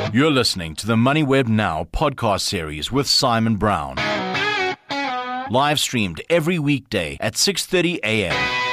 You're listening to the MoneyWeb Now podcast series with Simon Brown. Live streamed every weekday at 6:30 a.m.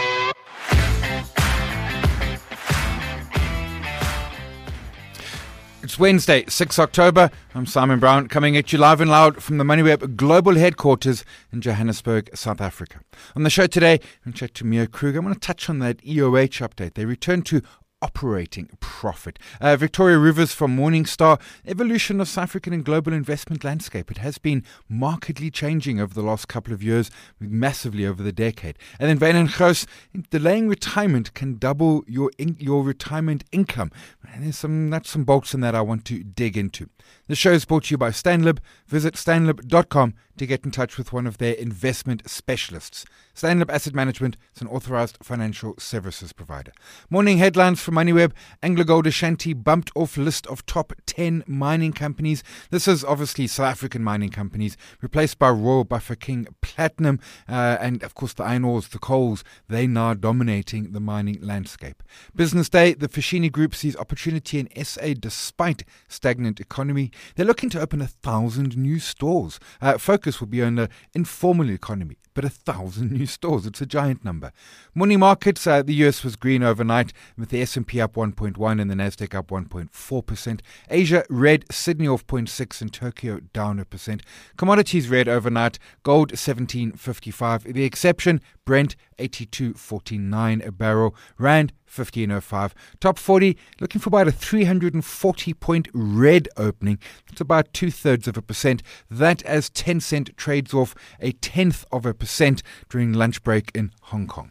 It's Wednesday, 6 October. I'm Simon Brown, coming at you live and loud from the MoneyWeb global headquarters in Johannesburg, South Africa. On the show today, I'm going to chat to Mia Kruger. I'm going to touch on that EOH update. They returned to operating profit. Victoria Rivers from Morningstar, evolution of South African and global investment landscape. It has been markedly changing over the last couple of years, massively over the decade. And then Wayne and Gous, delaying retirement can double your retirement income. And there's some nuts and bolts in that I want to dig into. The show is brought to you by Stanlib. Visit stanlib.com to get in touch with one of their investment specialists. Stanlib Asset Management is an authorized financial services provider. Morning headlines from MoneyWeb. AngloGold Ashanti bumped off list of top 10 mining companies. This is obviously South African mining companies, replaced by Royal Bafokeng Platinum, and of course the iron ores, the coals, they now dominating the mining landscape. Business Day, the Foschini Group sees opportunity in SA despite stagnant economy. They're looking to open 1,000 new stores. Focus will be on the informal economy, but 1,000 new stores, it's a giant number. Money markets, the US was green overnight with the S&P up 1.1 and the Nasdaq up 1.4%. Asia red, Sydney off 0.6 and Tokyo down 1%. Commodities red overnight, gold 17.55. The exception, Brent 82.49 a barrel, Rand 15.05. Top 40 looking for about a 340-point red opening. It's about 2/3%. That as Tencent trades off a 0.1% during lunch break in Hong Kong.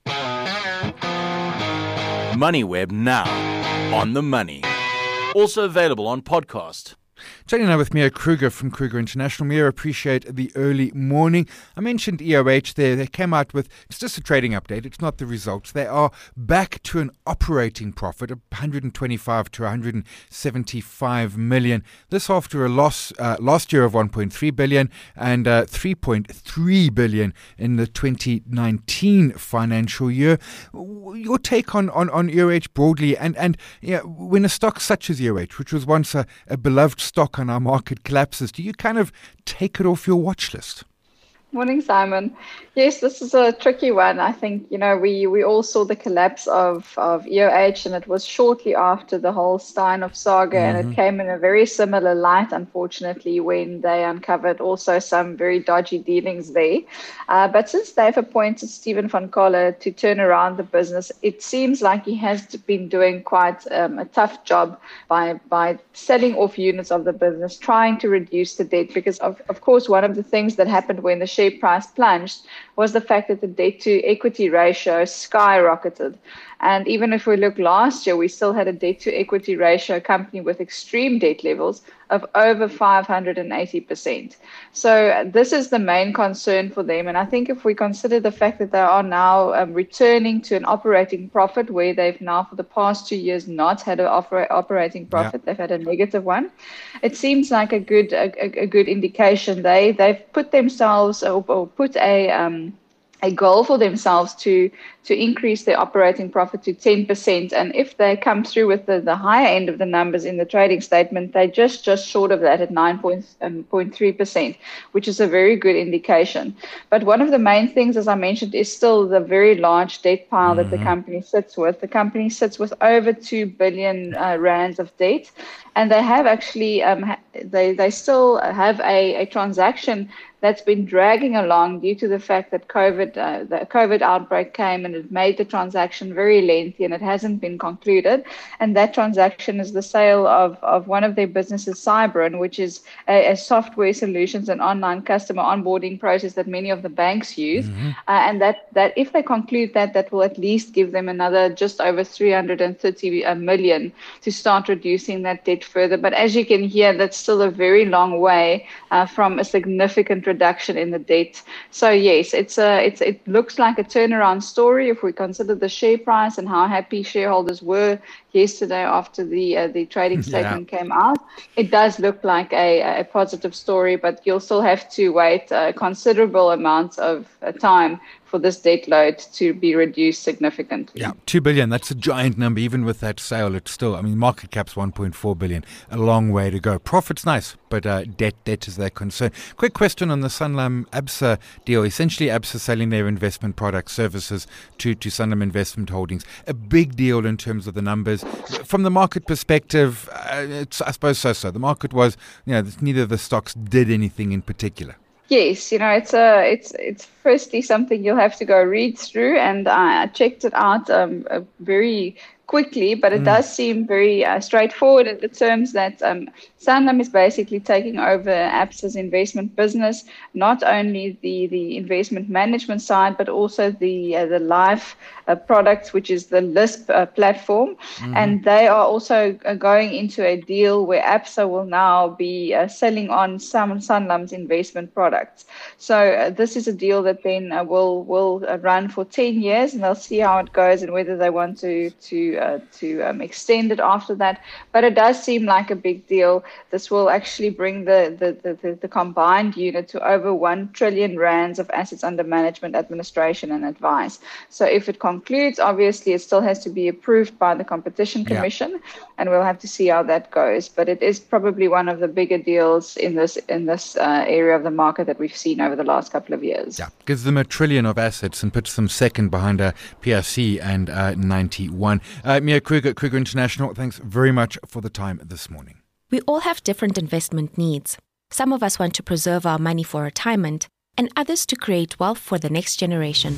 MoneyWeb Now, on the money. Also available on podcast. Chatting now with Mia Kruger from Kruger International. Mia, appreciate the early morning. I mentioned EOH there. They came out with, it's just a trading update. It's not the results. They are back to an operating profit of 125 to 175 million. This after a loss last year of 1.3 billion and 3.3 billion in the 2019 financial year. Your take on EOH broadly and when a stock such as EOH, which was once a beloved stock on our market, collapses, do you kind of take it off your watch list? Morning, Simon. Yes, this is a tricky one. I think, we all saw the collapse of EOH, and it was shortly after the whole Steinhoff saga, and it came in a very similar light, unfortunately, when they uncovered also some very dodgy dealings there. But since they've appointed Stephen van Coller to turn around the business, it seems like he has been doing quite a tough job by selling off units of the business, trying to reduce the debt, because of course, one of the things that happened when the share price plunged was the fact that the debt to equity ratio skyrocketed. And even if we look last year, we still had a debt to equity ratio company with extreme debt levels of over 580%. So this is the main concern for them. And I think if we consider the fact that they are now returning to an operating profit, where they've now for the past 2 years not had an operating profit, they've had a negative one. It seems like a good indication. They've put themselves or put a goal for themselves to increase their operating profit to 10%. And if they come through with the higher end of the numbers in the trading statement, they're just short of that at 9.3%, which is a very good indication. But one of the main things, as I mentioned, is still the very large debt pile that the company sits with. The company sits with over 2 billion rands of debt. And they have actually, they still have a transaction that's been dragging along due to the fact that the COVID outbreak came and it made the transaction very lengthy and it hasn't been concluded. And that transaction is the sale of one of their businesses, Cybrin, which is a software solutions and online customer onboarding process that many of the banks use. And that if they conclude that will at least give them another just over 330 million to start reducing that debt further. But as you can hear, that's still a very long way from a significant reduction in the debt. So yes, it looks like a turnaround story if we consider the share price and how happy shareholders were yesterday after the trading statement came out. It does look like a positive story, but you'll still have to wait a considerable amount of time this debt load to be reduced significantly. Yeah, 2 billion. That's a giant number. Even with that sale, it's still, market cap's 1.4 billion. A long way to go. Profit's nice, but debt is their concern. Quick question on the Sanlam ABSA deal. Essentially, ABSA selling their investment products, services to Sanlam Investment Holdings. A big deal in terms of the numbers. From the market perspective, I suppose so. The market was, neither of the stocks did anything in particular. Yes, it's firstly something you'll have to go read through, and I checked it out very quickly, but it does seem very straightforward in the terms that Sanlam is basically taking over ABSA's investment business, not only the investment management side, but also the life products, which is the LISP platform. And they are also going into a deal where ABSA will now be selling on some Sanlam's investment products. So this is a deal that then will run for 10 years, and they'll see how it goes and whether they want to extend it after that. But it does seem like a big deal. This will actually bring the combined unit to over 1 trillion rands of assets under management, administration and advice. So if it concludes, obviously it still has to be approved by the Competition Commission, and we'll have to see how that goes. But it is probably one of the bigger deals in this area of the market that we've seen over the last couple of years. Yeah, gives them 1 trillion of assets and puts them second behind PRC and 91. Mia Kruger International, thanks very much for the time this morning. We all have different investment needs. Some of us want to preserve our money for retirement, and others to create wealth for the next generation.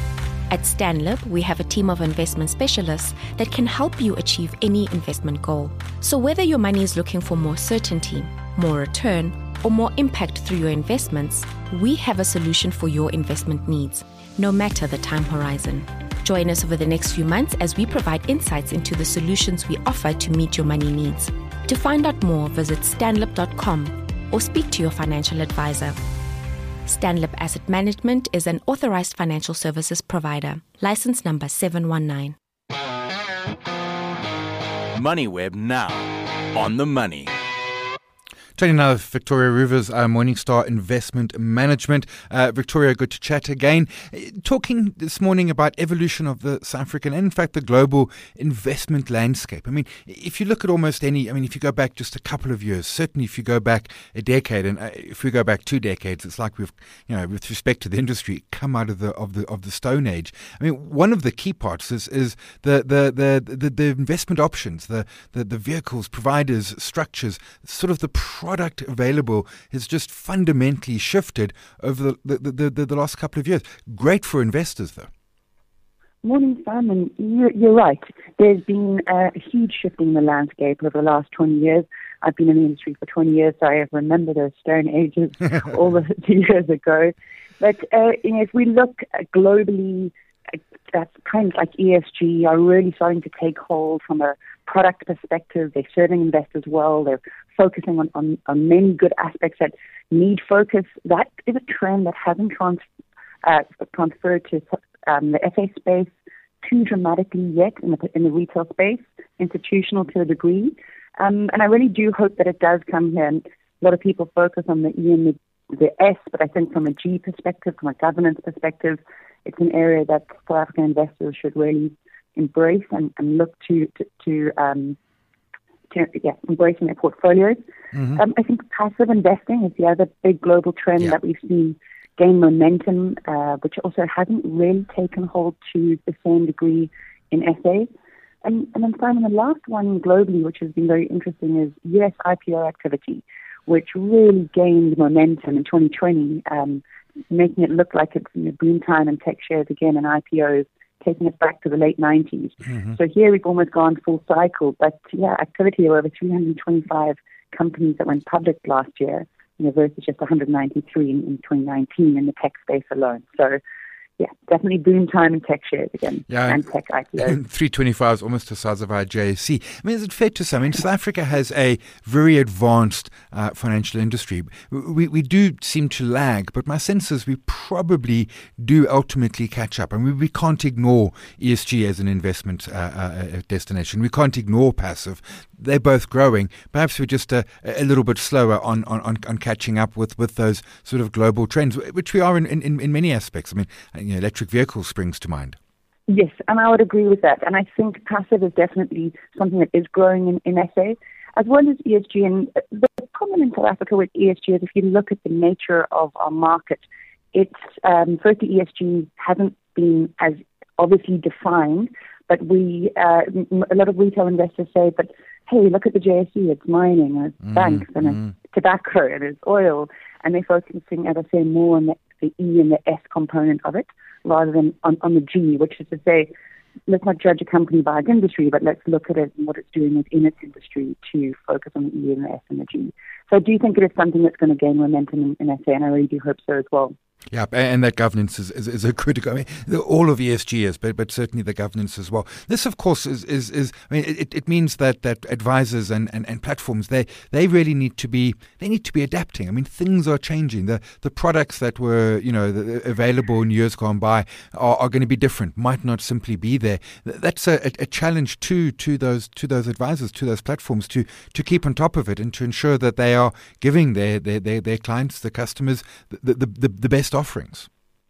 At Stanlib, we have a team of investment specialists that can help you achieve any investment goal. So whether your money is looking for more certainty, more return, or more impact through your investments, we have a solution for your investment needs, no matter the time horizon. Join us over the next few months as we provide insights into the solutions we offer to meet your money needs. To find out more, visit stanlib.com or speak to your financial advisor. Stanlib Asset Management is an authorized financial services provider. License number 719. MoneyWeb now. On the money. Turning now to Victoria Rivers, Morningstar Investment Management. Victoria, good to chat again. Talking this morning about evolution of the South African and, in fact, the global investment landscape. If you look at almost any, if you go back just a couple of years, certainly if you go back a decade, and if we go back 2 decades, it's like we've, with respect to the industry, come out of the Stone Age. One of the key parts is the investment options, the vehicles, providers, structures, sort of the product available has just fundamentally shifted over the last couple of years. Great for investors, though. Morning, Simon. You're right. There's been a huge shift in the landscape over the last 20 years. I've been in the industry for 20 years, so I remember those Stone Ages all the years ago. But if we look globally, that's kind of like ESG are really starting to take hold from a product perspective. They're serving investors well. They're focusing on many good aspects that need focus. That is a trend that hasn't transferred to the FA space too dramatically yet in the retail space, institutional to a degree. And I really do hope that it does come here. And a lot of people focus on the E and the S, but I think from a G perspective, from a governance perspective, it's an area that South African investors should really embrace and look to embrace in their portfolios. Mm-hmm. I think passive investing is the other big global trend that we've seen gain momentum, which also hasn't really taken hold to the same degree in SA. And then Simon, the last one globally, which has been very interesting, is US IPO activity, which really gained momentum in 2020, making it look like it's boom time in tech shares again and IPOs, taking us back to the late 90s. Mm-hmm. So here we've almost gone full cycle. But activity of over 325 companies that went public last year, versus just 193 in 2019 in the tech space alone. So definitely boom time in tech shares again and tech IPOs. 325 is almost the size of our JSE. Is it fair to say, South Africa has a very advanced financial industry. We do seem to lag, but my sense is we probably do ultimately catch up. We can't ignore ESG as an investment destination. We can't ignore passive. they're both growing. Perhaps we're just a little bit slower on catching up with those sort of global trends, which we are in many aspects. I mean, electric vehicles springs to mind. Yes, and I would agree with that. And I think passive is definitely something that is growing in SA, as well as ESG. And the problem in South Africa with ESG is if you look at the nature of our market, it's firstly, ESG hasn't been as obviously defined, but a lot of retail investors say, but hey, look at the JSE, it's mining, and it's banks, and it's tobacco, and it's oil, and they're focusing, as I say, more on the E and the S component of it, rather than on the G, which is to say, let's not judge a company by its industry, but let's look at it and what it's doing within its industry to focus on the E and the S and the G. So I do think it is something that's going to gain momentum in SA, and I really do hope so as well. Yeah, and that governance is a critical. I mean, all of ESG is, but certainly the governance as well. This, of course, is. I mean, it means that advisors and platforms they really need to be adapting. I mean, things are changing. The products that were available in years gone by are going to be different. Might not simply be there. That's a challenge to those advisors, to those platforms, to keep on top of it and to ensure that they are giving their clients, the customers, the best offerings.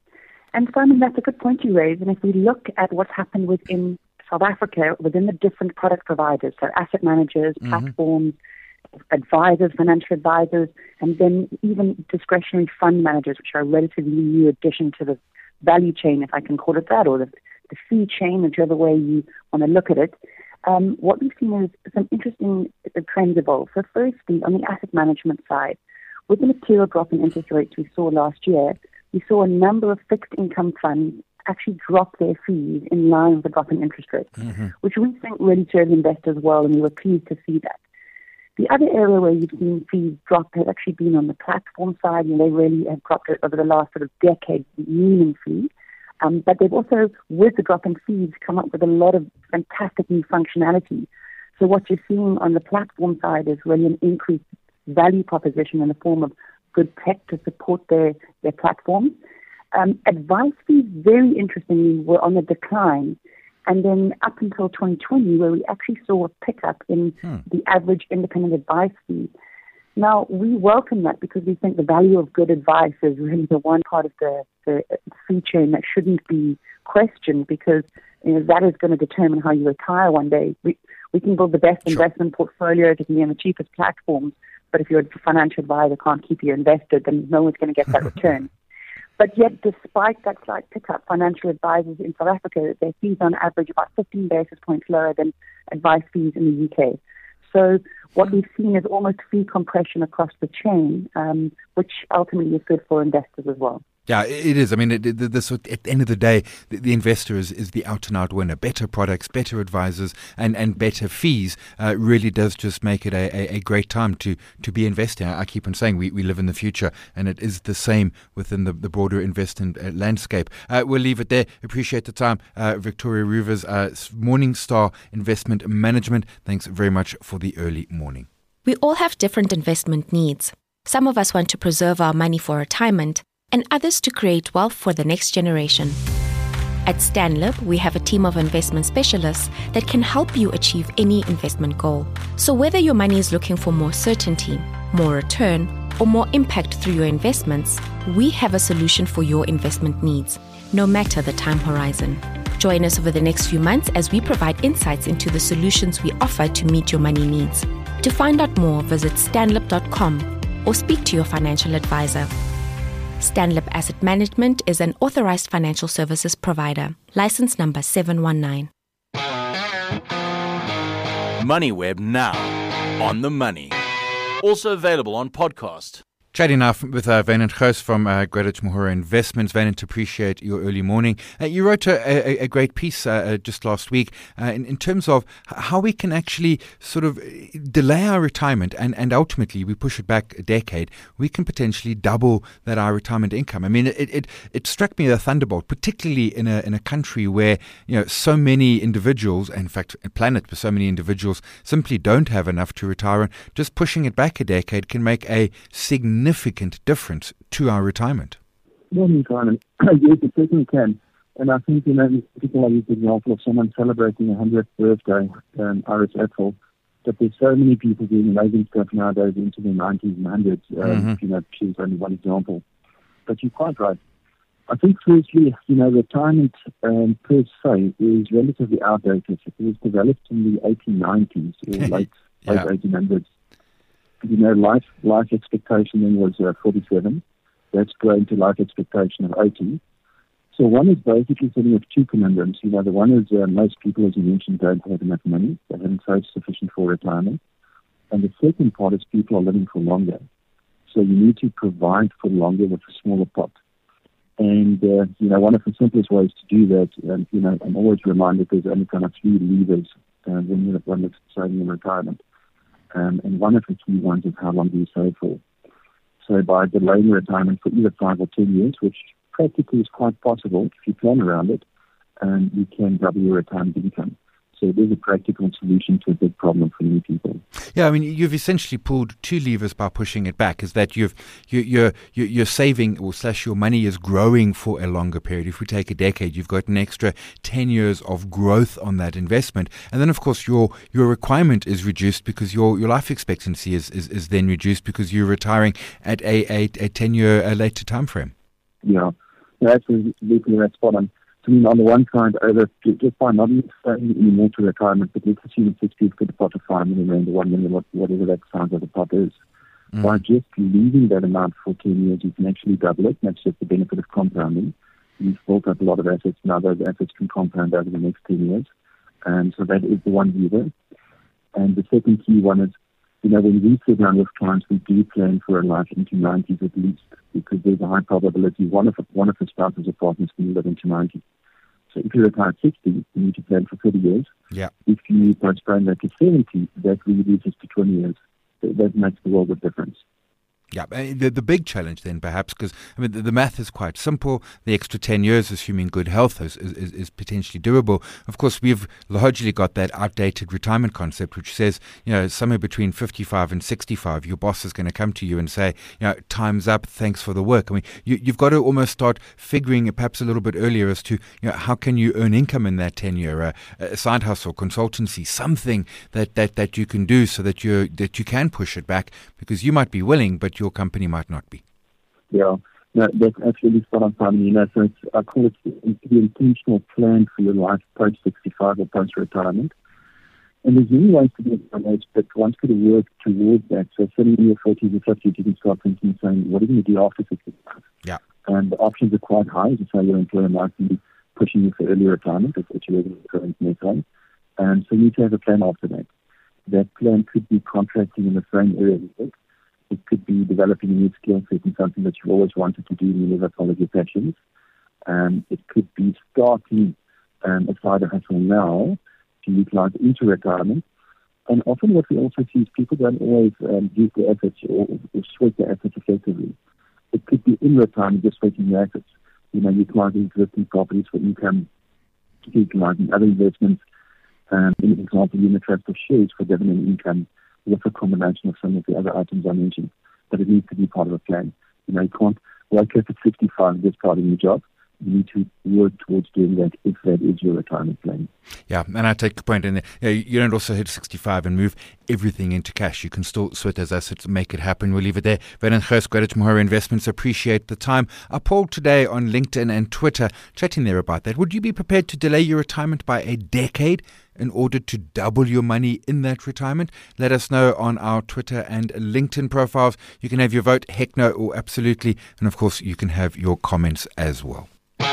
And Simon, that's a good point you raise. And if we look at what's happened within South Africa, within the different product providers, so asset managers, platforms, advisors, financial advisors, and then even discretionary fund managers, which are a relatively new addition to the value chain, if I can call it that, or the fee chain, whichever way you want to look at it. What we've seen is some interesting trends evolve. So firstly, on the asset management side, with the material drop in interest rates we saw last year, we saw a number of fixed income funds actually drop their fees in line with the drop in interest rates, which we think really serves investors well, and we were pleased to see that. The other area where you've seen fees drop has actually been on the platform side, and they really have dropped it over the last sort of decade meaningfully. But they've also, with the drop in fees, come up with a lot of fantastic new functionality. So what you're seeing on the platform side is really an increased value proposition in the form of good tech to support their platforms. Advice fees, very interestingly, were on the decline. And then up until 2020, where we actually saw a pickup in the average independent advice fee. Now, we welcome that because we think the value of good advice is really the one part of the fee chain that shouldn't be questioned, because that is going to determine how you retire one day. We can build the best investment portfolio, it can be on the cheapest platforms, but if your financial advisor can't keep you invested, then no one's going to get that return. But yet, despite that slight pickup, financial advisors in South Africa, their fees on average about 15 basis points lower than advice fees in the UK. So what we've seen is almost fee compression across the chain, which ultimately is good for investors as well. Yeah, it is. I mean, at the end of the day, the investor is the out-and-out winner. Better products, better advisors, and better fees really does just make it a great time to be investing. I keep on saying we live in the future, and it is the same within the broader investment landscape. We'll leave it there. Appreciate the time. Victoria Rivers, Morningstar Investment Management, thanks very much for the early morning. We all have different investment needs. Some of us want to preserve our money for retirement, and others to create wealth for the next generation. At Stanlib, we have a team of investment specialists that can help you achieve any investment goal. So whether your money is looking for more certainty, more return, or more impact through your investments, we have a solution for your investment needs, no matter the time horizon. Join us over the next few months as we provide insights into the solutions we offer to meet your money needs. To find out more, visit stanlib.com or speak to your financial advisor. Stanlib Asset Management is an authorized financial services provider. License number 719. MoneyWeb now. On the money. Also available on podcast. Chatting now with Wynand Gous from Greenwich Mahura Investments. Wynand, appreciate your early morning. You wrote a great piece just last week in terms of how we can actually sort of delay our retirement and ultimately we push it back a decade. We can potentially double our retirement income. I mean, it struck me as a thunderbolt, particularly in a country where so many individuals, in fact a planet where so many individuals simply don't have enough to retire. And just pushing it back a decade can make a significant difference to our retirement. Morning, Simon. Yes, it certainly can. And I think, in particular, I use the example of someone celebrating a 100th birthday, Iris Apfel. But there's so many people doing amazing stuff nowadays into the 90s and 100s. She's only one example. But you're quite right. I think firstly, retirement per se is relatively outdated. It was developed in the 1890s or late 1800s. Life expectation then was 47. That's grown to life expectation of 80. So one is basically sitting with two conundrums. The one is most people, as you mentioned, don't have enough money. They haven't saved sufficient for retirement. And the second part is people are living for longer. So you need to provide for longer with a smaller pot. And, one of the simplest ways to do that, I'm always reminded there's only kind of three levers when you're saving in retirement. And one of the key ones is how long do you save for. So by delaying retirement for either 5 or 10 years, which practically is quite possible if you plan around it, you can double your retirement income. So it is a practical solution to a big problem for many people. Yeah, I mean, you've essentially pulled two levers by pushing it back. Is that you're saving or / your money is growing for a longer period. If we take a decade, you've got an extra 10 years of growth on that investment, and then of course your requirement is reduced because your life expectancy is then reduced because you're retiring at a 10-year later time frame. Yeah, that's spot on. So, on the one side, just by not saving any more to retirement, but let's assume 60 you've got a pot of 5 million rand or 1 million, whatever that size of the pot is. By just leaving that amount for 10 years, you can actually double it. That's just the benefit of compounding. You've built up a lot of assets. Now those assets can compound over the next 10 years. And so that is the one lever. And the second key one is, when we sit down with clients, we do plan for a life into 90s at least, because there's a high probability one of the spouses or partners can live into 90. So if you retire at 60, you need to plan for 30 years. Yeah. If you postpone that to 70, that reduces to 20 years. So that makes the world of difference. Yeah, the big challenge then perhaps, because the math is quite simple. The extra 10 years, assuming good health, is potentially doable. Of course, we've largely got that outdated retirement concept, which says, somewhere between 55 and 65, your boss is going to come to you and say, time's up, thanks for the work. I mean, you've got to almost start figuring perhaps a little bit earlier as to, how can you earn income in that 10 year, a side hustle, consultancy, something that you can do so that you can push it back, because you might be willing, but your company might not be. Yeah, no, that's absolutely spot on, Simon. So I call it the intentional plan for your life post-65 or post-retirement. And there's many ways to do it, but one's got to work towards that. So sitting in your 40s or 50s, you can start thinking, saying, what are you going to do after 65? Yeah. And the options are quite high. As you say, your employer might be pushing you for early retirement, if you're in the current net. And so you need to have a plan after that. That plan could be contracting in the same area of work. It could be developing a new skill set in something that you've always wanted to do and you never followed your passions. It could be starting a side hustle now to utilize into retirement. And often what we also see is people don't always use their assets or sweat their assets effectively. It could be in retirement just sweating your assets. Utilizing existing properties for income, utilizing other investments. In example, unit trust of shares for dividend income, with a combination of some of the other items I mentioned. But it needs to be part of a plan. You can't wake up at 65 and just starting your job. You need to work towards doing that if that is your retirement plan. Yeah, and I take the point in there. You don't also hit 65 and move everything into cash. You can still sweat as assets, make it happen. We'll leave it there. Vernon Gerst, Greater Tomorrow Investments, appreciate the time. I polled today on LinkedIn and Twitter, chatting there about that. Would you be prepared to delay your retirement by a decade in order to double your money in that retirement? Let us know on our Twitter and LinkedIn profiles. You can have your vote, heck no or absolutely. And of course, you can have your comments as well.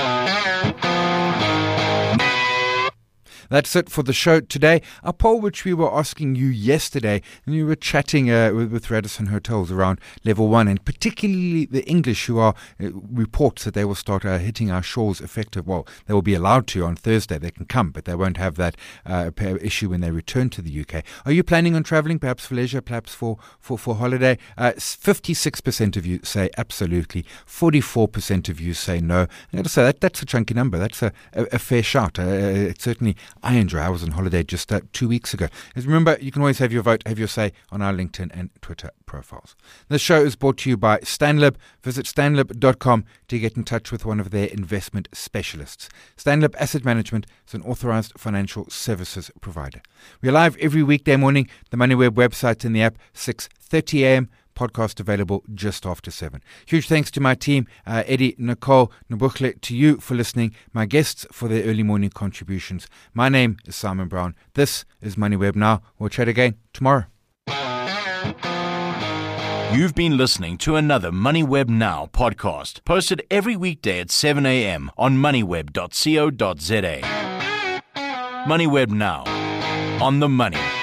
That's it for the show today. A poll which we were asking you yesterday, and we were chatting with Radisson Hotels around level 1, and particularly the English, who are reports that they will start hitting our shores effective. Well, they will be allowed to on Thursday. They can come, but they won't have that issue when they return to the UK. Are you planning on travelling, perhaps for leisure, perhaps for holiday? 56% of you say absolutely. 44% of you say no. I got to say that's a chunky number. That's a fair shout. It's certainly I enjoy. I was on holiday just 2 weeks ago. As remember, you can always have your vote, have your say on our LinkedIn and Twitter profiles. This show is brought to you by Stanlib. Visit stanlib.com to get in touch with one of their investment specialists. Stanlib Asset Management is an authorized financial services provider. We are live every weekday morning, the MoneyWeb website and the app, 6:30 a.m., podcast available just after 7. Huge thanks to my team, Eddie, Nicole, Nabukhle, to you for listening, my guests for their early morning contributions. My name is Simon Brown. This is MoneyWeb Now. We'll chat again tomorrow. You've been listening to another MoneyWeb Now podcast, posted every weekday at 7 a.m. on moneyweb.co.za. MoneyWeb Now, on the money.